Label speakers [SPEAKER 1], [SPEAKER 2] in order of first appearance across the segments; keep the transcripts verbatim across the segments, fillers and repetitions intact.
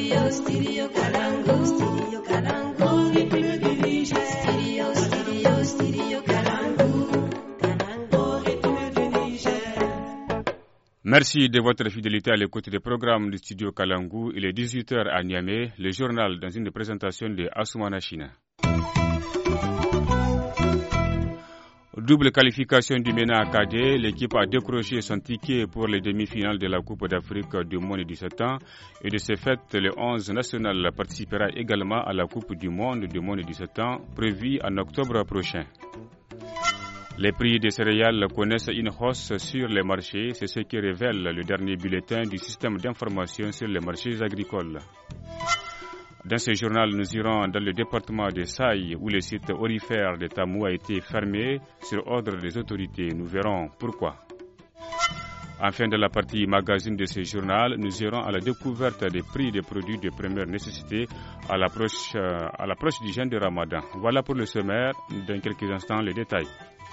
[SPEAKER 1] Studio, studio Kalangu. Studio Kalangu. Au rythme du Niger. Studio, studio, studio Kalangu. Kalangu. Au rythme du Niger.
[SPEAKER 2] Merci de votre fidélité à l'écoute des programmes du Studio Kalangu. Il est dix-huit heures à Niamey. Le journal dans une présentation de Assoumana China. Double qualification du MENA A K D, l'équipe a décroché son ticket pour les demi-finales de la Coupe d'Afrique du moins de dix-sept ans et de ce fait, le onze national participera également à la Coupe du monde du moins de dix-sept ans prévue en octobre prochain. Les prix des céréales connaissent une hausse sur les marchés, c'est ce qui révèle le dernier bulletin du système d'information sur les marchés agricoles. Dans ce journal, nous irons dans le département de Saï où le site orifère de Tamou a été fermé sur ordre des autorités. Nous verrons pourquoi. En fin de la partie magazine de ce journal, nous irons à la découverte des prix des produits de première nécessité à l'approche, à l'approche du jeûne de Ramadan. Voilà pour le sommaire. Dans quelques instants, les détails.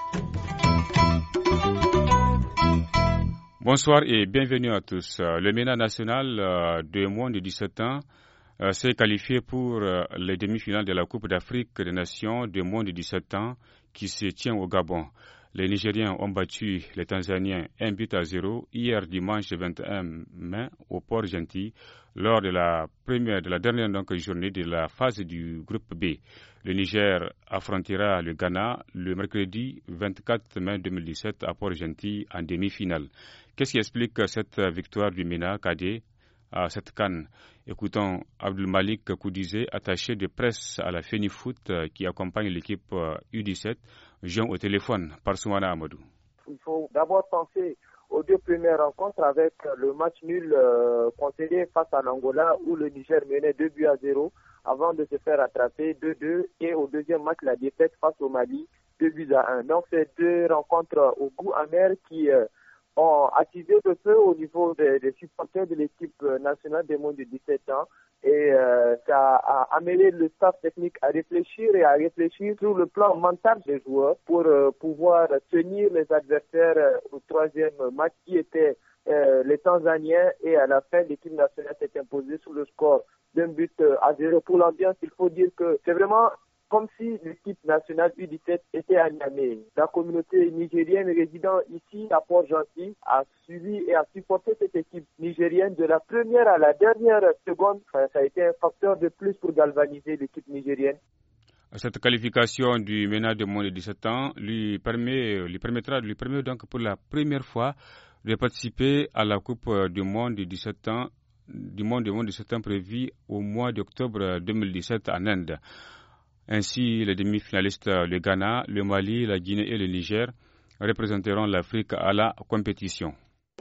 [SPEAKER 2] Bonsoir et bienvenue à tous. Le MENA national de moins de dix-sept ans Euh, s'est qualifié pour euh, les demi-finales de la Coupe d'Afrique des Nations de moins de dix-sept ans qui se tient au Gabon. Les Nigériens ont battu les Tanzaniens un but à zéro hier dimanche vingt et un mai au Port-Gentil lors de la première de la dernière donc, journée de la phase du groupe B. Le Niger affrontera le Ghana le mercredi vingt-quatre mai deux mille dix-sept à Port-Gentil en demi-finale. Qu'est-ce qui explique cette victoire du MENA A K D à cette CAN? Écoutons Abdul Malik Koudizé, attaché de presse à la FENIFOOT qui accompagne l'équipe U dix-sept, joint au téléphone par Soumana Amadou.
[SPEAKER 3] Il faut d'abord penser aux deux premières rencontres avec le match nul euh, concédé face à l'Angola où le Niger menait deux buts à zéro avant de se faire attraper deux deux et au deuxième match la défaite face au Mali deux buts à un. Donc ces deux rencontres au goût amer qui euh, ont attisé le feu au niveau des, des supporters de l'équipe nationale des moins de dix-sept ans et euh, ça a amené le staff technique à réfléchir et à réfléchir sur le plan mental des joueurs pour euh, pouvoir tenir les adversaires euh, au troisième match qui était euh, les Tanzaniens et à la fin l'équipe nationale s'est imposée sous le score d'un but euh, à zéro. Pour l'ambiance, il faut dire que c'est vraiment comme si l'équipe nationale U dix-sept était à Niamey. La communauté nigérienne résidant ici à Port-Gentil a suivi et a supporté cette équipe nigérienne de la première à la dernière seconde. Enfin, ça a été un facteur de plus pour galvaniser l'équipe nigérienne.
[SPEAKER 2] Cette qualification du MENA de moins de dix-sept ans lui permet, lui permettra, lui permet donc pour la première fois de participer à la Coupe du monde de dix-sept ans, du monde de moins de dix-sept ans prévue au mois d'octobre deux mille dix-sept en Inde. Ainsi, les demi-finalistes, le Ghana, le Mali, la Guinée et le Niger représenteront l'Afrique à la compétition.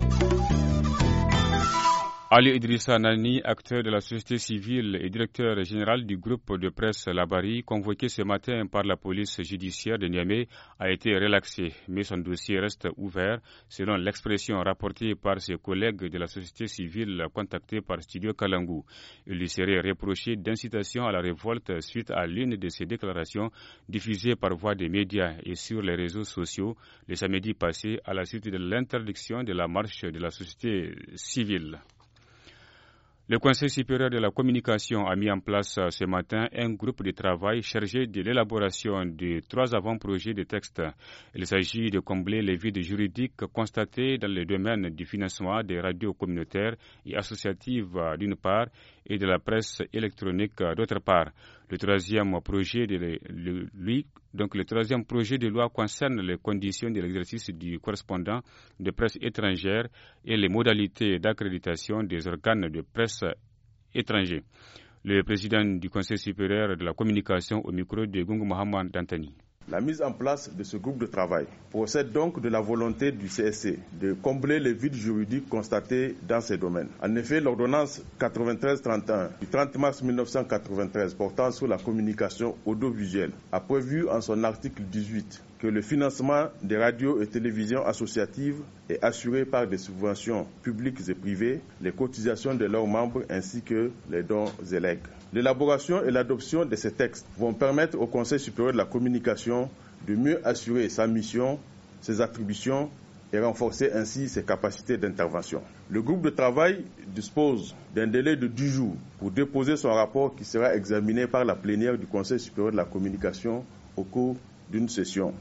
[SPEAKER 2] Ali Idrissa Nani, acteur de la société civile et directeur général du groupe de presse Labari, convoqué ce matin par la police judiciaire de Niamey, a été relaxé, mais son dossier reste ouvert, selon l'expression rapportée par ses collègues de la société civile contactés par Studio Kalangu. Il lui serait reproché d'incitation à la révolte suite à l'une de ses déclarations diffusées par voie des médias et sur les réseaux sociaux le samedi passé à la suite de l'interdiction de la marche de la société civile. Le Conseil supérieur de la communication a mis en place ce matin un groupe de travail chargé de l'élaboration de trois avant-projets de texte. Il s'agit de combler les vides juridiques constatés dans le domaine du financement des radios communautaires et associatives d'une part et de la presse électronique d'autre part. Le troisième projet de lui, donc le troisième projet de loi concerne les conditions de l'exercice du correspondant de presse étrangère et les modalités d'accréditation des organes de presse étrangers. Le président du Conseil supérieur de la communication au micro de Gungu Mohamed Dantani.
[SPEAKER 4] La mise en place de ce groupe de travail procède donc de la volonté du C S C de combler les vides juridiques constatés dans ces domaines. En effet, l'ordonnance quatre-vingt-treize trente et un du trente mars mille neuf cent quatre-vingt-treize portant sur la communication audiovisuelle a prévu en son article dix-huit que le financement des radios et télévisions associatives est assuré par des subventions publiques et privées, les cotisations de leurs membres ainsi que les dons et legs. L'élaboration et l'adoption de ces textes vont permettre au Conseil supérieur de la communication de mieux assurer sa mission, ses attributions et renforcer ainsi ses capacités d'intervention. Le groupe de travail dispose d'un délai de dix jours pour déposer son rapport qui sera examiné par la plénière du Conseil supérieur de la communication au cours d'une session.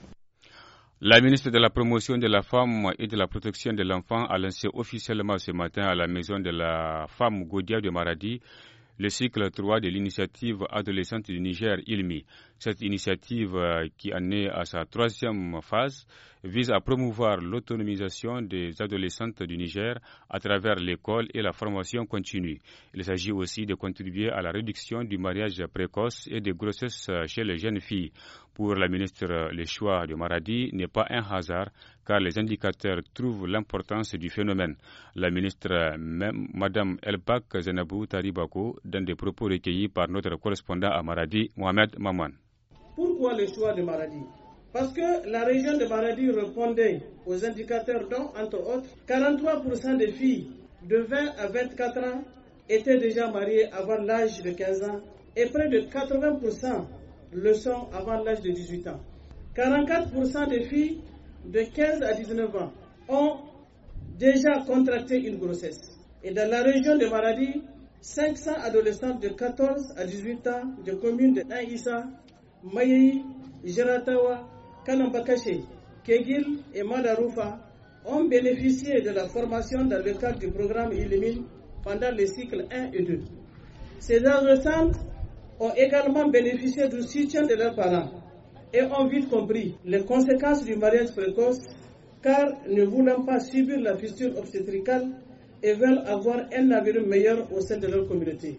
[SPEAKER 2] La ministre de la Promotion de la Femme et de la Protection de l'Enfant a lancé officiellement ce matin à la maison de la femme Gaudia de Maradi le cycle trois de l'initiative adolescente du Niger, I L M I. Cette initiative, qui en est à sa troisième phase, vise à promouvoir l'autonomisation des adolescentes du Niger à travers l'école et la formation continue. Il s'agit aussi de contribuer à la réduction du mariage précoce et des grossesses chez les jeunes filles. Pour la ministre, le choix de Maradi n'est pas un hasard car les indicateurs trouvent l'importance du phénomène. La ministre, même Mme Elbak Zenabou Taribako, dans des propos recueillis par notre correspondant à Maradi, Mohamed Maman.
[SPEAKER 5] Pourquoi le choix de Maradi ? Parce que la région de Maradi répondait aux indicateurs dont, entre autres, quarante-trois pour cent des filles de vingt à vingt-quatre ans étaient déjà mariées avant l'âge de quinze ans et près de quatre-vingts pour cent le sont avant l'âge de dix-huit ans. quarante-quatre pour cent des filles de quinze à dix-neuf ans ont déjà contracté une grossesse. Et dans la région de Maradi, cinq cents adolescentes de quatorze à dix-huit ans de communes de Aïssa, Mayi, Jiratawa, Kanambakaché, Kegil et Madaroufa ont bénéficié de la formation dans le cadre du programme I L M I pendant les cycles un et deux. Ces adolescentes ont également bénéficié du soutien de leurs parents et ont vite compris les conséquences du mariage précoce car ne voulant pas subir la fistule obstétricale et veulent avoir un avenir meilleur au sein de leur communauté.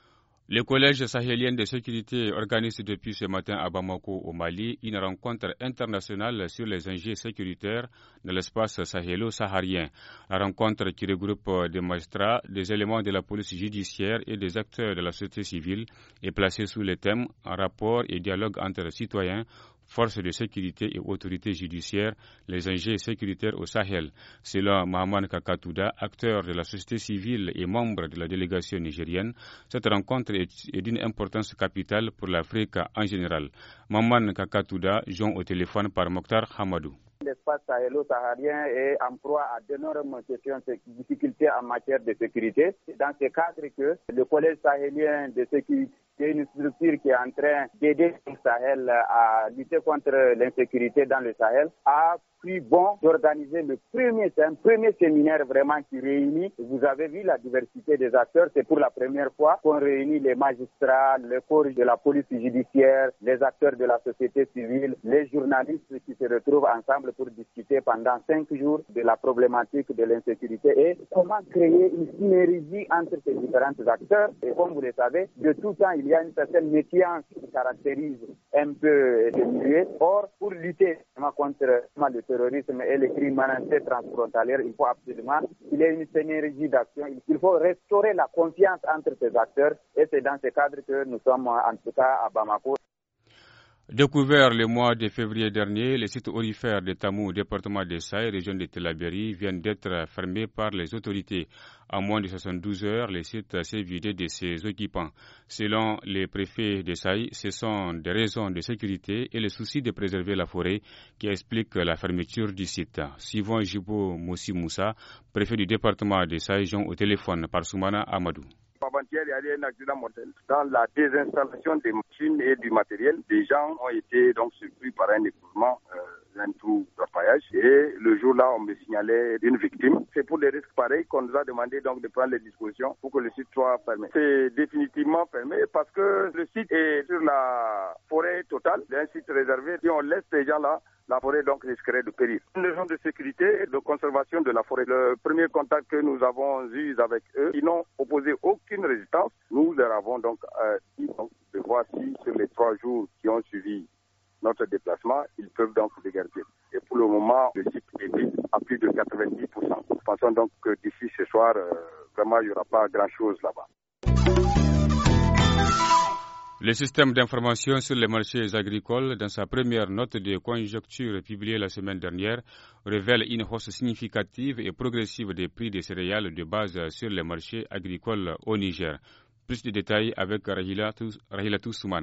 [SPEAKER 2] Le Collège sahélien de sécurité organise depuis ce matin à Bamako, au Mali, une rencontre internationale sur les enjeux sécuritaires de l'espace sahélo-saharien. La rencontre, qui regroupe des magistrats, des éléments de la police judiciaire et des acteurs de la société civile, est placée sous le thème « Rapport et dialogue entre citoyens, forces de sécurité et autorités judiciaires, les enjeux sécuritaires au Sahel ». Selon Mahaman Kakatouda, acteur de la société civile et membre de la délégation nigérienne, cette rencontre est, est d'une importance capitale pour l'Afrique en général. Mahaman Kakatouda, joint au téléphone par Mokhtar Hamadou.
[SPEAKER 6] L'espace sahélo-saharien est en proie à d'énormes difficultés en matière de sécurité. C'est dans ce cadre que le Collège sahélien de sécurité, une structure qui est en train d'aider le Sahel à lutter contre l'insécurité dans le Sahel, a pris bon d'organiser le premier, c'est un premier séminaire vraiment qui réunit. Vous avez vu la diversité des acteurs. C'est pour la première fois qu'on réunit les magistrats, le corps de la police judiciaire, les acteurs de la société civile, les journalistes qui se retrouvent ensemble pour discuter pendant cinq jours de la problématique de l'insécurité et comment créer une synergie entre ces différents acteurs. Et comme vous le savez, de tout temps, il y a une certaine méfiance qui caractérise un peu le milieu. Or, pour lutter contre le terrorisme et les criminalités transfrontalières, il faut absolument qu'il y ait une synergie d'action. Il faut restaurer la confiance entre ces acteurs et c'est dans ce cadre que nous sommes en tout cas à Bamako.
[SPEAKER 2] Découvert le mois de février dernier, les sites aurifères de Tamou, département de Saï, région de Telabéry, viennent d'être fermés par les autorités. En moins de soixante-douze heures, les sites s'est vidé de ses occupants. Selon les préfets de Saï, ce sont des raisons de sécurité et le souci de préserver la forêt qui expliquent la fermeture du site. Suivant Jibo Moussi Moussa, préfet du département de Saï, joint au téléphone par Soumana Amadou.
[SPEAKER 7] Avant-hier, il y a eu un accident mortel. Dans la désinstallation des machines et du matériel, des gens ont été donc surpris par un écroulement, euh, un trou d'orpaillage. Et le jour-là, on me signalait une victime. C'est pour des risques pareils qu'on nous a demandé donc de prendre les dispositions pour que le site soit fermé. C'est définitivement fermé parce que le site est sur la forêt totale. C'est un site réservé. Si on laisse ces gens-là, la forêt donc risquerait de périr. Une raison de sécurité et de conservation de la forêt. Le premier contact que nous avons eu avec eux, ils n'ont opposé aucune résistance. Nous leur avons donc euh, dit donc, de voir si sur les trois jours qui ont suivi notre déplacement, ils peuvent donc les garder. Et pour le moment, le site est vide à plus de quatre-vingt-dix pour cent. Nous pensons donc que d'ici ce soir, euh, vraiment, il n'y aura pas grand-chose là-bas.
[SPEAKER 2] Le système d'information sur les marchés agricoles, dans sa première note de conjoncture publiée la semaine dernière, révèle une hausse significative et progressive des prix des céréales de base sur les marchés agricoles au Niger. Plus de détails avec Rahilatou Soumana.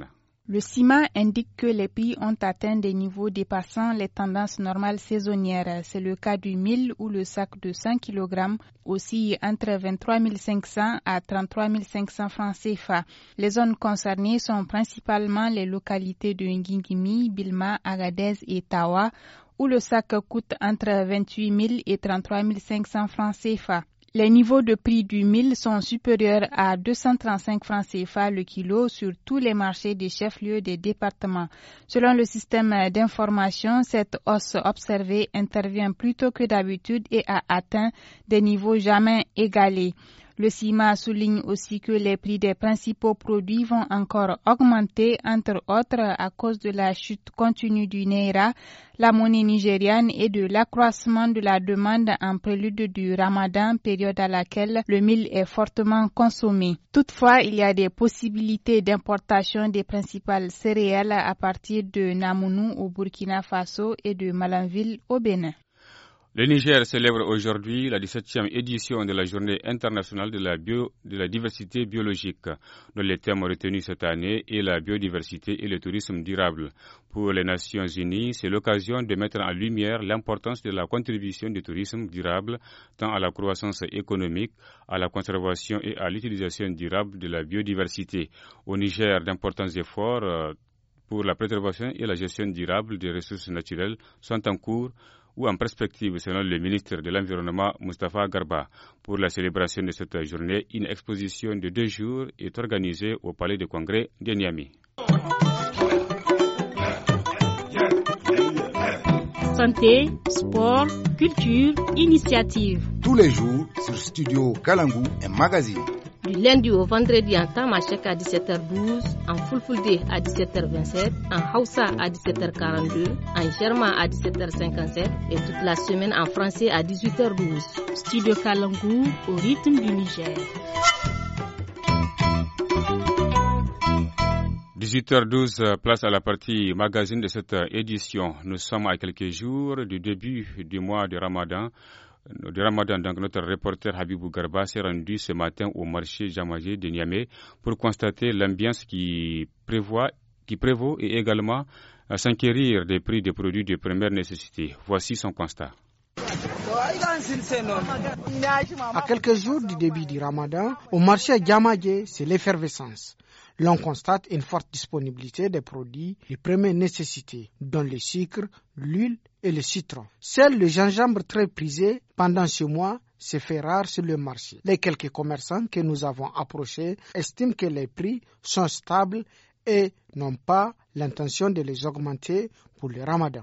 [SPEAKER 8] Le CIMA indique que les prix ont atteint des niveaux dépassant les tendances normales saisonnières. C'est le cas du mil où le sac de cent kilogrammes oscille entre vingt-trois mille cinq cents à trente-trois mille cinq cents francs C F A. Les zones concernées sont principalement les localités de Ngingimi, Bilma, Agadez et Tawa, où le sac coûte entre vingt-huit mille et trente-trois mille cinq cents francs C F A. Les niveaux de prix du mil sont supérieurs à deux cent trente-cinq francs C F A le kilo sur tous les marchés des chefs-lieux des départements. Selon le système d'information, cette hausse observée intervient plus tôt que d'habitude et a atteint des niveaux jamais égalés. Le CIMA souligne aussi que les prix des principaux produits vont encore augmenter, entre autres à cause de la chute continue du Naira, la monnaie nigériane et de l'accroissement de la demande en prélude du Ramadan, période à laquelle le mil est fortement consommé. Toutefois, il y a des possibilités d'importation des principales céréales à partir de Namounou au Burkina Faso et de Malanville au Bénin.
[SPEAKER 2] Le Niger célèbre aujourd'hui la dix-septième édition de la Journée internationale de la, bio, de la diversité biologique, dont les thèmes retenus cette année est la biodiversité et le tourisme durable. Pour les Nations Unies, c'est l'occasion de mettre en lumière l'importance de la contribution du tourisme durable tant à la croissance économique, à la conservation et à l'utilisation durable de la biodiversité. Au Niger, d'importants efforts euh, pour la préservation et la gestion durable des ressources naturelles sont en cours ou en perspective, selon le ministre de l'Environnement, Moustapha Garba. Pour la célébration de cette journée, une exposition de deux jours est organisée au Palais de Congrès de Niamey.
[SPEAKER 9] Santé, sport, culture, initiative.
[SPEAKER 10] Tous les jours, sur Studio Kalangu, un magazine.
[SPEAKER 9] Du lundi au vendredi en Tamashek à dix-sept heures douze, en Fulfulde à dix-sept heures vingt-sept, en Hausa à dix-sept heures quarante-deux, en Germain à dix-sept heures cinquante-sept et toute la semaine en français à dix-huit heures douze.
[SPEAKER 8] Studio Kalangu au rythme du Niger.
[SPEAKER 2] dix-huit heures douze, place à la partie magazine de cette édition. Nous sommes à quelques jours du début du mois de Ramadan. De Ramadan, donc notre reporter Habibou Garba s'est rendu ce matin au marché Jamagé de Niamey pour constater l'ambiance qui prévoit, qui prévaut et également à s'enquérir des prix des produits de première nécessité. Voici son constat.
[SPEAKER 11] À quelques jours du début du Ramadan, au marché Jamagé, c'est l'effervescence. L'on constate une forte disponibilité des produits de première nécessité, dont le sucre, l'huile et le citron. Seul le gingembre très prisé pendant ce mois se fait rare sur le marché. Les quelques commerçants que nous avons approchés estiment que les prix sont stables et n'ont pas l'intention de les augmenter pour le Ramadan.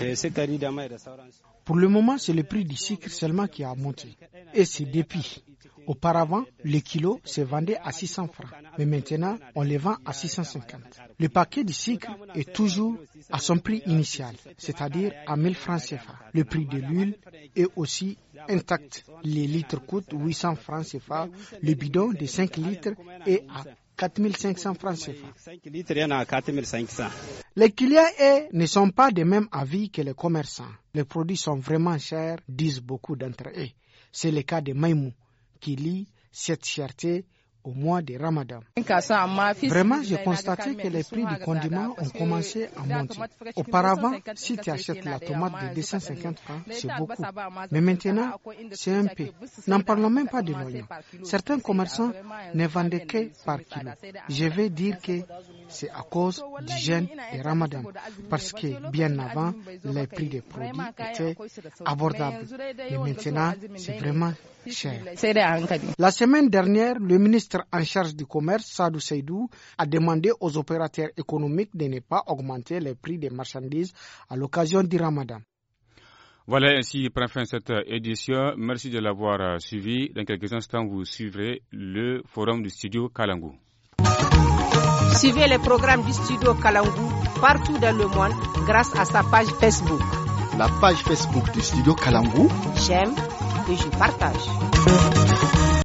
[SPEAKER 11] Pour le moment, c'est le prix du sucre seulement qui a monté. Et c'est depuis. Auparavant, le kilo se vendait à six cents francs. Mais maintenant, on le vend à six cent cinquante. Le paquet de sucre est toujours à son prix initial, c'est-à-dire à mille francs C F A. Le prix de l'huile est aussi intact. Les litres coûtent huit cents francs C F A. Le bidon de cinq litres est à quatre mille cinq cents francs C F A. Les clients eux, ne sont pas de même avis que les commerçants. Les produits sont vraiment chers, disent beaucoup d'entre eux. C'est le cas de Maïmou, qui lit cette cherté au mois de Ramadan. Vraiment, j'ai constaté que les prix du condiment ont commencé à monter. Auparavant, si tu achètes la tomate de deux cent cinquante francs, c'est beaucoup. Mais maintenant, c'est un peu. N'en parlons même pas de l'oignon. Certains commerçants ne vendaient que par kilo. Je vais dire que c'est à cause du jeûne de Ramadan. Parce que bien avant, les prix des produits étaient abordables. Et maintenant, c'est vraiment cher. La semaine dernière, le ministre en charge du commerce, Sadou Seydou, a demandé aux opérateurs économiques de ne pas augmenter les prix des marchandises à l'occasion du Ramadan.
[SPEAKER 2] Voilà, ainsi prend fin cette édition. Merci de l'avoir suivi. Dans quelques instants, vous suivrez le forum du studio Kalangu.
[SPEAKER 12] Suivez les programmes du studio Kalangu partout dans le monde grâce à sa page Facebook.
[SPEAKER 10] La page Facebook du studio Kalangu.
[SPEAKER 12] J'aime et je partage.